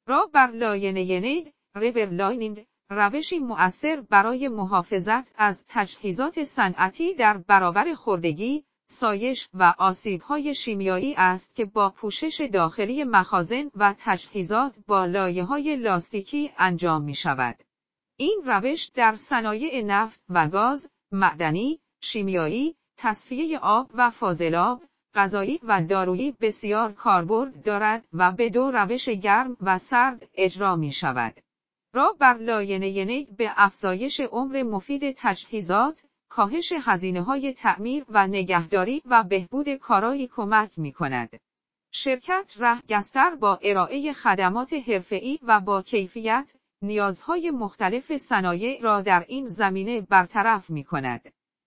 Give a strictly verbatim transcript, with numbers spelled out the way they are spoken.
را بر لاینینگ، ریورلاینینگ، روشی مؤثر برای محافظت از تجهیزات صنعتی در برابر خوردگی، سایش و آسیب‌های شیمیایی است که با پوشش داخلی مخازن و تجهیزات با لایه‌های لاستیکی انجام می‌شود. این روش در صنایع نفت و گاز، معدنی، شیمیایی، تصفیه آب و فاضلاب، غذایی و دارویی بسیار کاربرد دارد و به دو روش گرم و سرد اجرا می‌شود. را بر لاینینگ به افزایش عمر مفید تجهیزات، کاهش هزینه‌های تعمیر و نگهداری و بهبود کارایی کمک می‌کند. شرکت رهگستر با ارائه خدمات حرفه‌ای و با کیفیت، نیازهای مختلف صنایع را در این زمینه برطرف می‌کند.